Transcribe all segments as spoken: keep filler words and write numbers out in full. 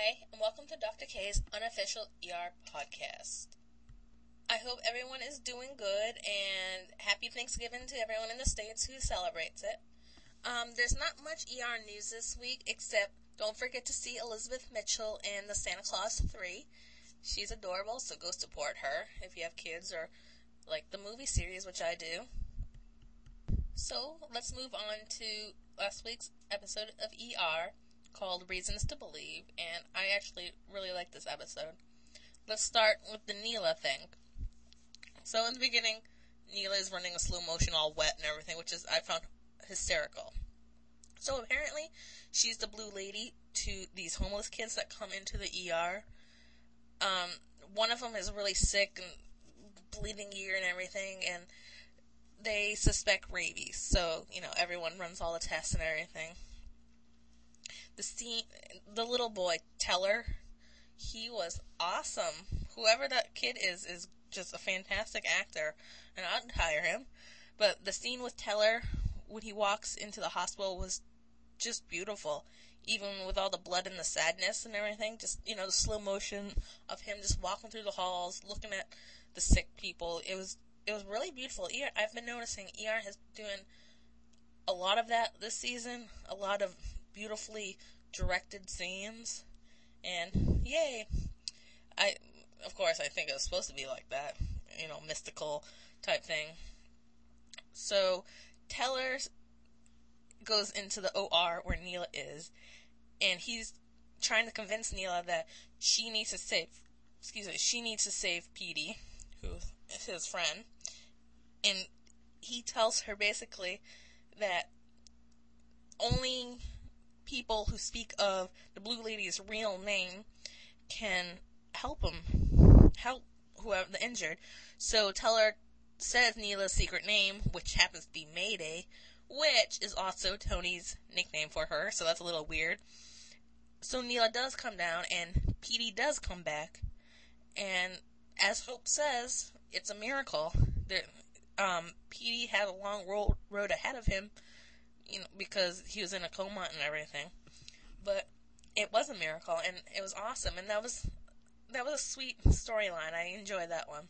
Hi, and welcome to Doctor K's unofficial E R podcast. I hope everyone is doing good, and happy Thanksgiving to everyone in the States who celebrates it. Um, there's not much E R news this week, except don't forget to see Elizabeth Mitchell in the Santa Claus three. She's adorable, so go support her if you have kids or like the movie series, which I do. So, let's move on to last week's episode of E R, called Reasons to Believe, and I actually really like this episode. Let's start with the Neela thing. So in the beginning, Neela is running a slow motion all wet and everything, which is I found hysterical. So apparently, she's the blue lady to these homeless kids that come into the E R. Um, one of them is really sick and bleeding ear and everything, and they suspect rabies. So, you know, everyone runs all the tests and everything. The scene, the little boy, Teller, he was awesome. Whoever that kid is, is just a fantastic actor, and I'd hire him. But the scene with Teller, when he walks into the hospital, was just beautiful. Even with all the blood and the sadness and everything, just, you know, the slow motion of him just walking through the halls, looking at the sick people. It was, it was really beautiful. E R, I've been noticing E R has been doing a lot of that this season, a lot of beautifully directed scenes, and yay. I, of course, I think it was supposed to be like that, you know, mystical type thing. So, Teller goes into the O R where Neela is, and he's trying to convince Neela that she needs to save, excuse me, she needs to save Petey, who is his friend, and he tells her basically that only people who speak of the Blue Lady's real name can help him, help whoever the injured. So Teller says Neela's secret name, which happens to be Mayday, which is also Tony's nickname for her, so that's a little weird. So Neela does come down, and Petey does come back, and as Hope says, it's a miracle. There, um, Petey had a long road, road ahead of him, you know, because he was in a coma and everything. But it was a miracle, and it was awesome, and that was that was a sweet storyline. I enjoyed that one.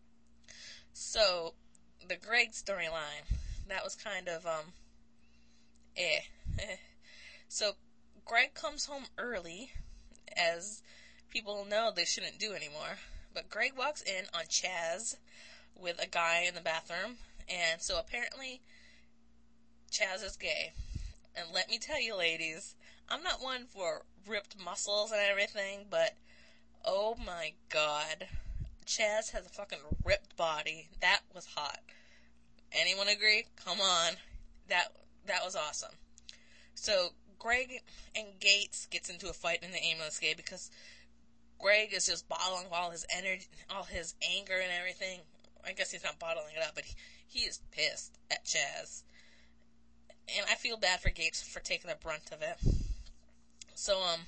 So, the Greg storyline, that was kind of, um, eh. So, Greg comes home early, as people know they shouldn't do anymore. But Greg walks in on Chaz with a guy in the bathroom, and so apparently Chaz is gay. And let me tell you, ladies, I'm not one for ripped muscles and everything, but oh my god, Chaz has a fucking ripped body. That was hot. Anyone agree? Come on. That that was awesome. So Greg and Gates gets into a fight in the ambulance gate because Greg is just bottling all his energy, all his anger and everything. I guess he's not bottling it up, but he, he is pissed at Chaz. And I feel bad for Gates for taking the brunt of it. So, um,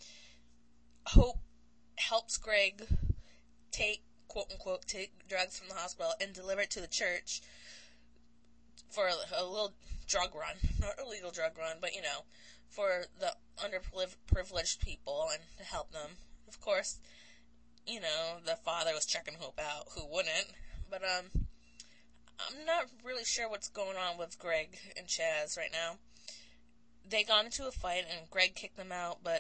Hope helps Greg take, quote unquote, take drugs from the hospital and deliver it to the church for a, a little drug run. Not a legal drug run, but, you know, for the underprivileged people and to help them. Of course, you know, the father was checking Hope out. Who wouldn't? But, um, I'm not really sure what's going on with Greg and Chaz right now. They got into a fight and Greg kicked them out, but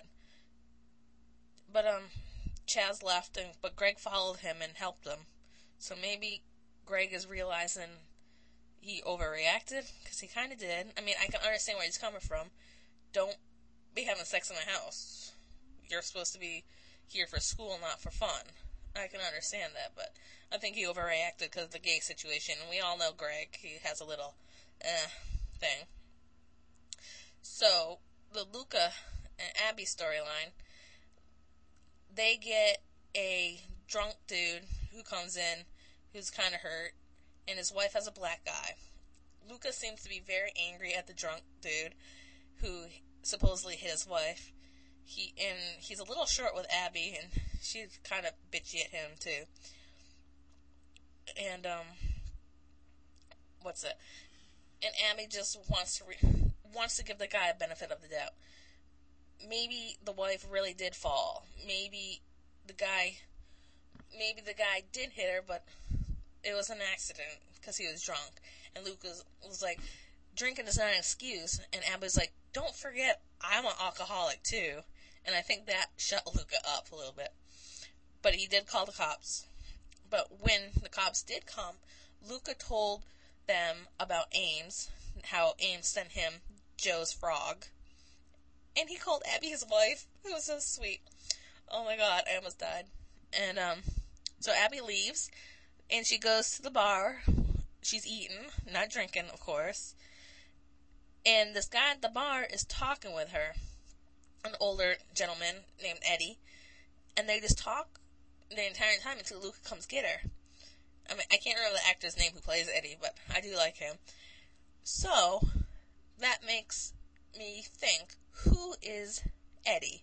but um Chaz left, and but Greg followed him and helped them. So maybe Greg is realizing he overreacted, because he kind of did. I mean, I can understand where he's coming from. Don't be having sex in the house. You're supposed to be here for school, not for fun. I can understand that, but I think he overreacted because of the gay situation. And we all know Greg. He has a little, eh, thing. So, the Luca and Abby storyline, they get a drunk dude who comes in, who's kind of hurt, and his wife has a black eye. Luca seems to be very angry at the drunk dude, who supposedly hit his wife. He and he's a little short with Abby, and she's kind of bitchy at him too. And um, what's it? And Abby just wants to re- wants to give the guy a benefit of the doubt. maybe the wife really did fall. Maybe the guy, maybe the guy did hit her, but it was an accident because he was drunk. And Luke was, was like, drinking is not an excuse. And Abby's like, don't forget, I'm an alcoholic too. And I think that shut Luca up a little bit. But he did call the cops. But when the cops did come, Luca told them about Ames, how Ames sent him Joe's frog. And he called Abby his wife. It was so sweet. Oh my god, I almost died. And um, so Abby leaves, and she goes to the bar. She's eating, not drinking, of course. And this guy at the bar is talking with her, an older gentleman named Eddie. And they just talk the entire time until Luca comes get her. I mean, I can't remember the actor's name who plays Eddie, but I do like him. So, that makes me think, who is Eddie?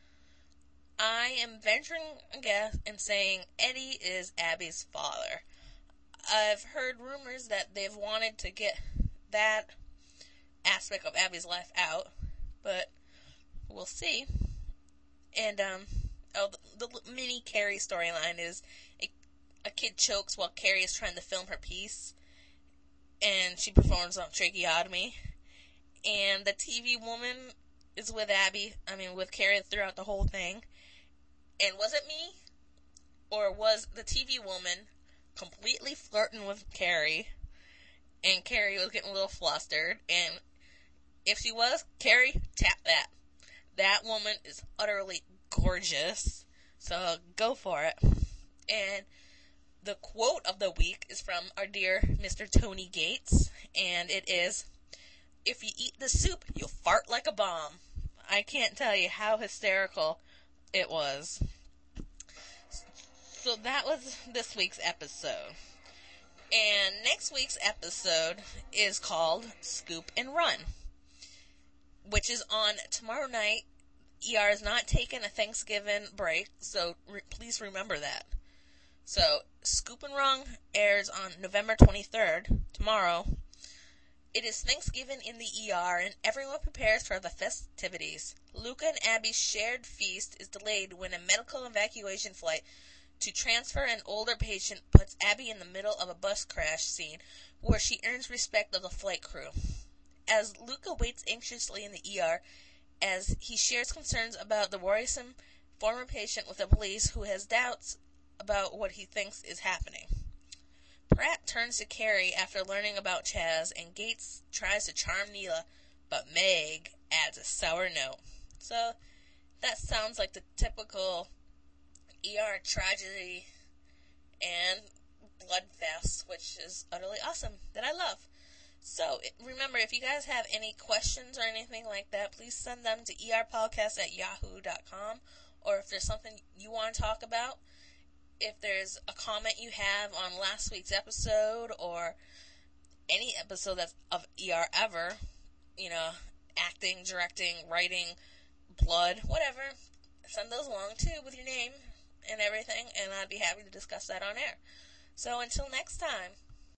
I am venturing a guess and saying Eddie is Abby's father. I've heard rumors that they've wanted to get that aspect of Abby's life out, but we'll see. And, um, oh, the, the mini Carrie storyline is a, a kid chokes while Carrie is trying to film her piece, and she performs on tracheotomy, and the T V woman is with Abby, I mean, with Carrie throughout the whole thing. And was it me? Or was the T V woman completely flirting with Carrie, and Carrie was getting a little flustered? And if she was, Carrie, tap that. That woman is utterly gorgeous. So go for it. And the quote of the week is from our dear Mister Tony Gates. And it is, if you eat the soup, you'll fart like a bomb. I can't tell you how hysterical it was. So that was this week's episode. And next week's episode is called Scoop and Run, which is on tomorrow night. E R is not taking a Thanksgiving break, so re- please remember that. So, Scoop and Run airs on November twenty-third, tomorrow. It is Thanksgiving in the E R, and everyone prepares for the festivities. Luca and Abby's shared feast is delayed when a medical evacuation flight to transfer an older patient puts Abby in the middle of a bus crash scene where she earns respect of the flight crew. As Luca waits anxiously in the E R, as he shares concerns about the worrisome former patient with the police who has doubts about what he thinks is happening. Pratt turns to Carrie after learning about Chaz, and Gates tries to charm Neela, but Meg adds a sour note. So, that sounds like the typical E R tragedy and bloodfest, which is utterly awesome, that I love. So, remember, if you guys have any questions or anything like that, please send them to erpodcast at yahoo dot com, or if there's something you want to talk about, if there's a comment you have on last week's episode, or any episode that's of E R ever, you know, acting, directing, writing, blood, whatever, send those along too with your name and everything, and I'd be happy to discuss that on air. So until next time,